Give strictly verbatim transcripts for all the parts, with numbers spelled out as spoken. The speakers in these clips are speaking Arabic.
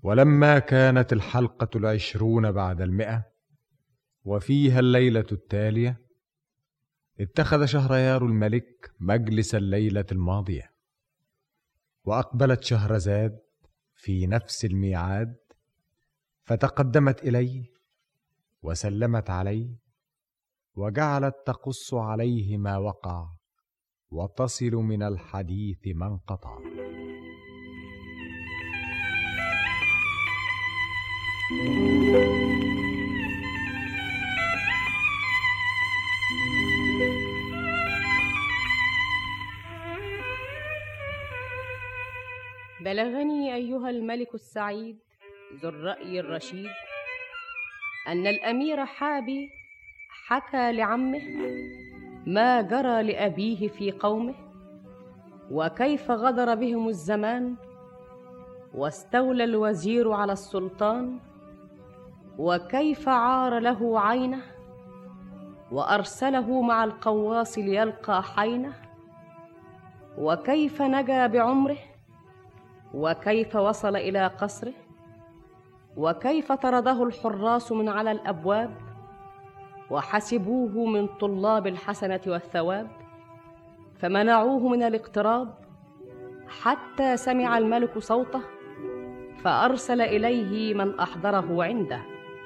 ولما كانت الحلقة العشرون بعد المئة وفيها الليلة التالية، اتخذ شهريار الملك مجلس الليلة الماضية، وأقبلت شهرزاد في نفس الميعاد، فتقدمت إليه وسلمت عليه، وجعلت تقص عليه ما وقع وتصل من الحديث ما انقطع. بلغني أيها الملك السعيد ذو الرأي الرشيد أن الأمير حابي حكى لعمه ما جرى لأبيه في قومه، وكيف غدر بهم الزمان، واستولى الوزير على السلطان، وكيف عار له عينه، وأرسله مع القواص ليلقى حينه، وكيف نجا بعمره، وكيف وصل إلى قصره، وكيف طرده الحراس من على الأبواب، وحسبوه من طلاب الحسنة والثواب، فمنعوه من الاقتراب، حتى سمع الملك صوته، فأرسل إليه من أحضره عنده.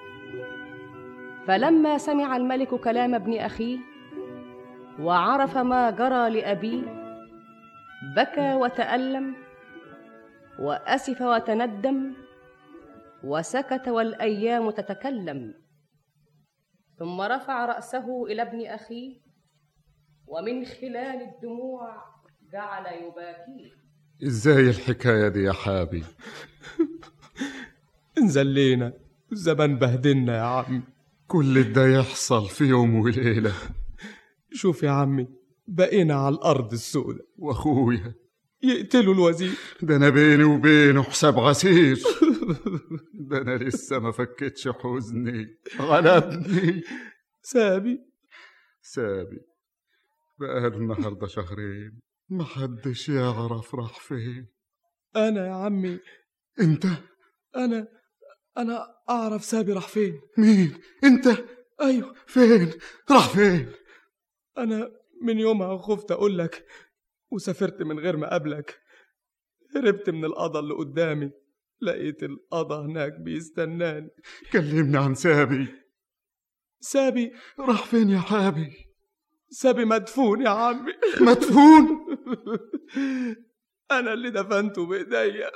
فلما سمع الملك كلام ابن أخيه وعرف ما جرى لأبيه، بكى وتألم وأسف وتندم، وسكت والأيام تتكلم. ثم رفع رأسه إلى ابن أخيه، ومن خلال الدموع جعل يباكيه. إزاي الحكاية دي يا حابي؟ انزلينا الزمان بهدلنا يا عمي. كل ده يحصل في يوم وليلة؟ شوف يا عمي، بقينا على الأرض السوداء، وأخويا يقتلوا الوزير. ده أنا بيني وبينه حساب عسير. ده أنا لسه ما فكتش حزني، غلبني. سابي سابي بقى النهاردة شهرين محدش يعرف راح فين. أنا يا عمي. أنت؟ أنا أنا أعرف سابي راح فين. مين؟ أنت؟ أيوه. فين؟ راح فين؟ أنا من يومها خفت أقول لك، وسافرت من غير ما أقابلك. هربت من القضا اللي قدامي، لقيت القضا هناك بيستناني. كلمني عن سابي. سابي راح فين يا حابي؟ سابي مدفون يا عمي. مدفون؟ أنا اللي دفنته بإيديا.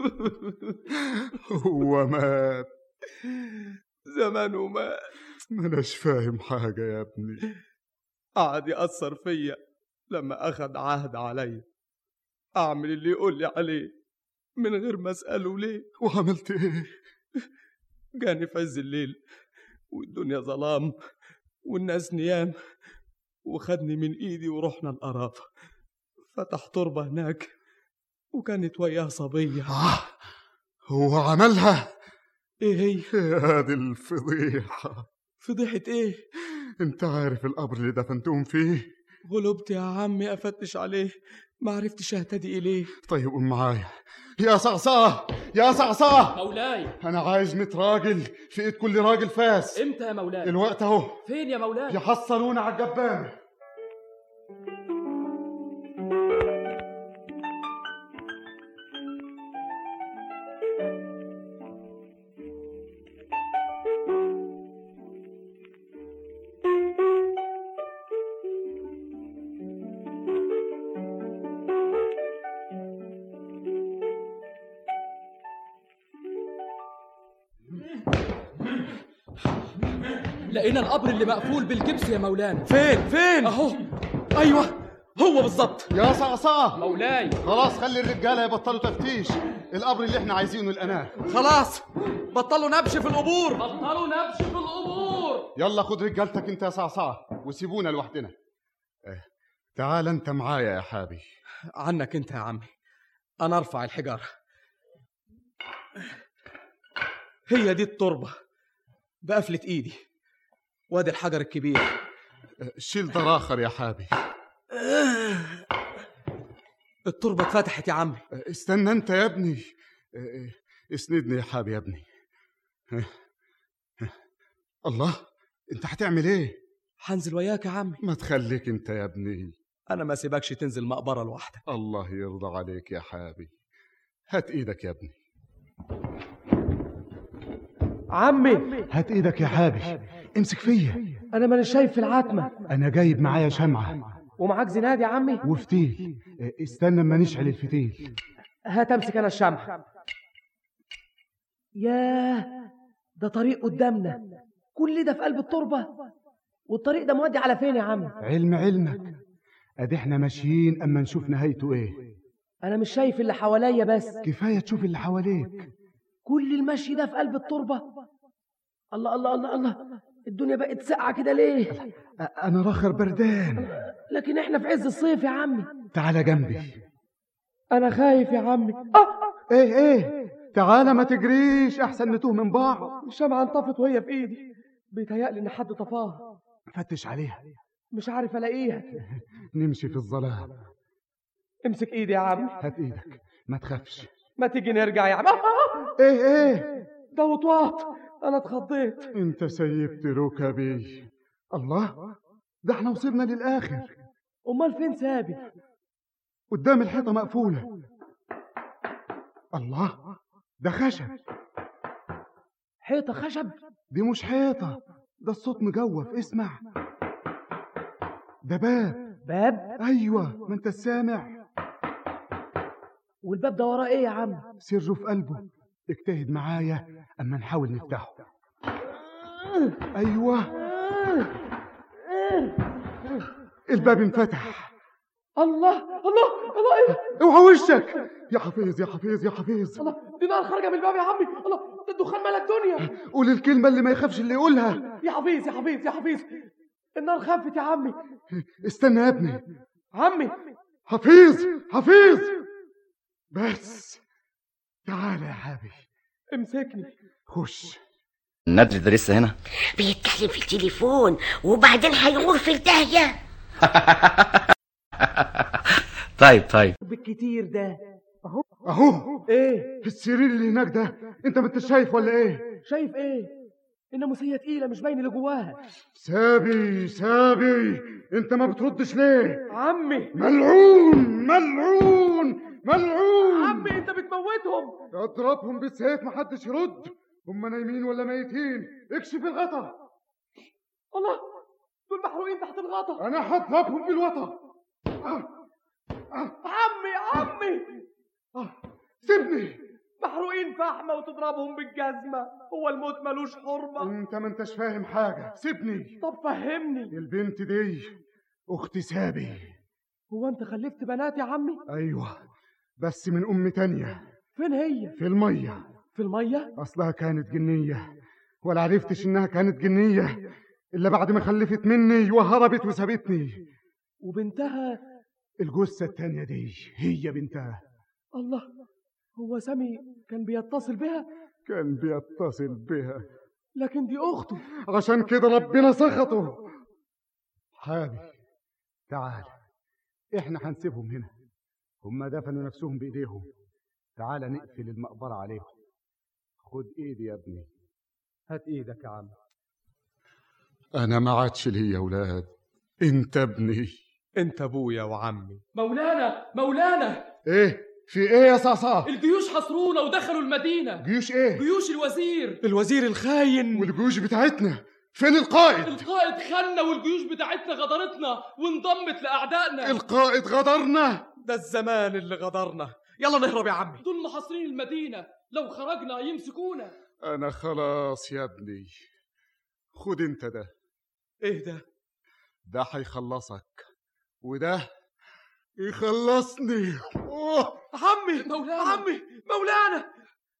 هو مات؟ زمانه مات. مناش فاهم حاجة يا ابني. قعد يأثر فيا لما أخد عهد عليا أعمل اللي يقول لي عليه من غير ما أسأله ليه. وعملت إيه؟ جاني في عز الليل والدنيا ظلام والناس نيام، وخدني من إيدي ورحنا القرافة. فتح تربة هناك وكانت وياه صبية. آه، هو عملها؟ إيه هي؟ هذه الفضيحة. فضيحة إيه؟ أنت عارف القبر اللي دفنتهم فيه؟ غلبت يا عمي أفتش عليه، ما عرفتش أهتدي إليه. طيب قوم معايا يا صعصاه. يا صعصاه مولاي، أنا عايز ميت راجل في إيد كل راجل فاس. إمتى يا مولاي؟ الوقت أهو. فين يا مولاي؟ يحصلونا على الجبانة. لقينا القبر اللي مقفول بالجبس يا مولانا. فين فين؟ اهو. ايوه هو بالظبط. يا صعصاه مولاي خلاص خلي الرجاله يبطلوا تفتيش. القبر اللي احنا عايزينه الاناه. خلاص بطلوا نبش في القبور. بطلوا نبش في القبور. يلا خد رجالتك انت يا صعصاه وسيبونا لوحدنا. اه. تعال انت معايا يا حابي. عنك انت يا عمي، انا ارفع الحجاره. هي دي التربه بقفله ايدي، وادي الحجر الكبير. شيل ده اخر يا حابي. التربه اتفتحت يا عمي. استنى انت يا ابني. اسندني يا حابي يا ابني. الله، انت هتعمل ايه؟ هنزل وياك يا عمي. ما تخليك انت يا ابني. انا ما سيبكش تنزل مقبره لوحدك. الله يرضى عليك يا حابي. هات ايدك يا ابني. عمي هات ايدك يا حابي، امسك فيا. انا مانيش شايف في العتمه. انا جايب معايا شمعه ومعاك زناد يا عمي؟ وفتيل. استنى اما نشعل الفتيل. هات امسك انا الشمعه. ياه، ده طريق قدامنا، كل ده في قلب التربه، والطريق ده مودي على فين يا عم؟ علم علمك، ادي احنا ماشيين اما نشوف نهايته ايه. انا مش شايف اللي حواليا بس. كفايه تشوف اللي حواليك. كل المشي ده في قلب التربه. الله الله الله الله، الدنيا بقت ساقعه كده ليه؟ انا راخر بردان. لكن احنا في عز الصيف يا عمي. تعالى جنبي. انا خايف يا عمي. اه ايه ايه، تعالى ما تجريش احسن نتوه من بعض. الشمعة انطفت وهي في ايدي، بيتهيألي ان حد طفاها. فتش عليها. مش عارف الاقيها. نمشي في الظلام. امسك ايدي يا عم. هات ايدك، ما تخافش. ما تيجي نرجع يا عم. ايه ايه، ده وطواط، انا اتخضيت. انت سيبت ركبي. الله، ده احنا وصلنا للاخر. امال فين سابي؟ قدام الحيطه مقفوله. الله، ده خشب. حيطه خشب؟ دي مش حيطه، ده الصوت مجوف. اسمع، ده باب. باب؟ ايوه، ما انت سامع. والباب ده وراه ايه يا عم؟ سره في قلبه. اجتهد معايا اما نحاول نفتحه. ايوه، الباب انفتح. الله الله الله، ايه؟ اوعى وشك يا حفيظ يا حفيظ يا حفيظ. الله، دي نار خارجه من الباب يا عمي. الله، ده الدخان مال الدنيا. قول الكلمه اللي ما يخافش اللي يقولها. يا حفيظ يا حفيظ يا حفيظ، النار خفت يا عمي. استنى يا ابني. عمي حفيظ حفيظ، بس تعال يا حبيبي. امسكني. خش. الندر ده لسه هنا بيتكلم في التليفون وبعدين هيروح في الداهية. طيب طيب بالكتير ده اهو اهو. ايه السرير اللي هناك ده، انت ما انت شايف ولا ايه؟ شايف ايه؟ الناموسية تقيلة مش باين اللي جواها. سابي سابي، انت ما بتردش ليه؟ عمي ملعون ملعون ملعون. عمي انت بتموتهم. اضربهم بالسيف محدش يرد. هم نايمين ولا ميتين؟ اكشف الغطا. الله، دول محروقين تحت الغطا. انا هضربهم بالوطا. آه. آه. عمي عمي آه. سيبني. محروقين فحمة وتضربهم بالجزمة. هو الموت ملوش حرمة. انت ما انتش فاهم حاجة. سيبني. طب فهمني. البنت دي اخت سابي. هو انت خلفت بنات يا عمي؟ ايوه، بس من ام تانية. فين هي؟ في المية. في المية؟ اصلها كانت جنية، ولا عرفتش انها كانت جنية الا بعد ما خلفت مني وهربت وسابتني. وبنتها؟ الجثة التانية دي هي بنتها. الله، هو سامي كان بيتصل بها؟ كان بيتصل بها، لكن دي اخته. عشان كده ربنا سخطه. حابي تعال، احنا هنسيبهم هنا. هم دفنوا نفسهم بايديهم. تعال نقفل المقبرة عليهم. خد ايدي يا ابني. هات ايدك يا عم. انا ما عادش لي يا ولاد، انت ابني. انت ابويا وعمي. مولانا مولانا، ايه في ايه يا صعصع؟ الجيوش حصرونا ودخلوا المدينة. جيوش ايه؟ جيوش الوزير. الوزير الخاين. والجيوش بتاعتنا فين؟ القائد القائد خلنا والجيوش بتاعتنا غدرتنا وانضمت لأعدائنا. القائد غدرنا. ده الزمان اللي غدرنا. يلا نهرب يا عمي. دول محاصرين المدينة، لو خرجنا يمسكونا. انا خلاص يا ابني. خد انت ده. ايه ده؟ ده هيخلصك وده يخلصني. أوه. عمي مولانا عمي مولانا.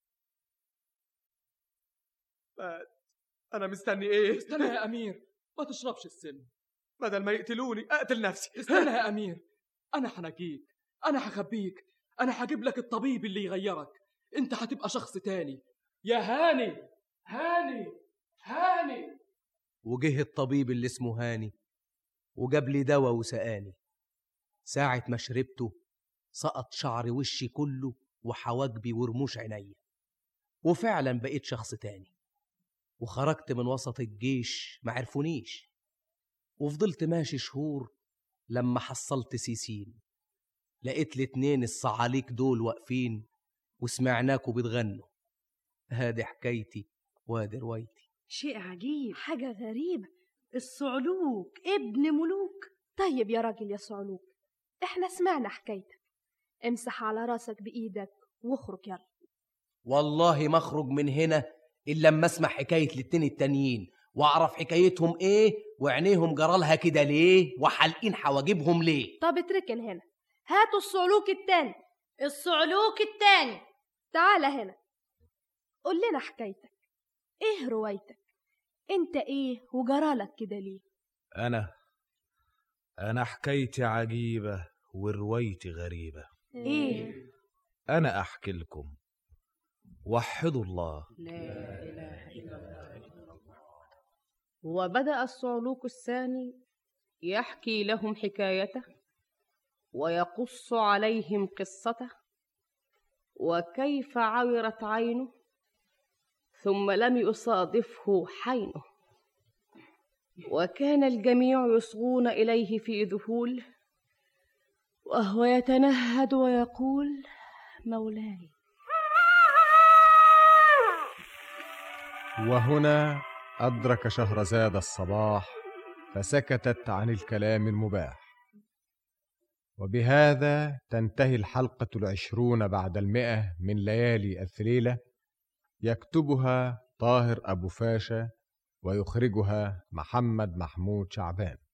انا مستني ايه؟ استنى يا امير، ما تشربش السم. بدل ما يقتلوني اقتل نفسي. استنى يا امير، انا هنجيك، انا هخبيك، انا هجيب لك الطبيب اللي يغيرك. انت هتبقى شخص تاني. يا هاني هاني هاني. وجه الطبيب اللي اسمه هاني وجاب لي دواء وسقاني. ساعة ما شربته سقط شعر وشي كله وحواجبي ورموش عينيا. وفعلا بقيت شخص تاني، وخرجت من وسط الجيش معرفونيش، وفضلت ماشي شهور لما حصلت سيسين. لقيت الاتنين الصعاليك دول واقفين وسمعناكوا بتغنوا. هادي حكايتي وادي روايتي. شيء عجيب، حاجة غريبة. الصعلوك ابن ملوك. طيب يا راجل يا صعلوك، احنا سمعنا حكايتك، امسح على راسك بإيدك واخرج يلا. والله ما اخرج من هنا إلا لما اسمع حكاية الاتنين التانيين واعرف حكايتهم ايه وعينيهم جرالها كده ليه وحالقين حواجبهم ليه. طب اتركن هنا، هاتوا الصعلوك التاني. الصعلوك التاني تعال هنا، قول لنا حكايتك، ايه روايتك، انت ايه وجرالك كده ليه؟ انا انا حكايتي عجيبة وروايتي غريبة. ايه؟ انا احكي لكم، وحدوا الله. لا إله إلا الله. وبدأ الصعلوك الثاني يحكي لهم حكايته ويقص عليهم قصته وكيف عورت عينه ثم لم يصادفه حينه، وكان الجميع يصغون إليه في ذهول وهو يتنهد ويقول: مولاي. وهنا أدرك شهرزاد الصباح فسكتت عن الكلام المباح. وبهذا تنتهي الحلقة العشرون بعد المئة من ليالي ألف ليلة، يكتبها طاهر أبو فاشا ويخرجها محمد محمود شعبان.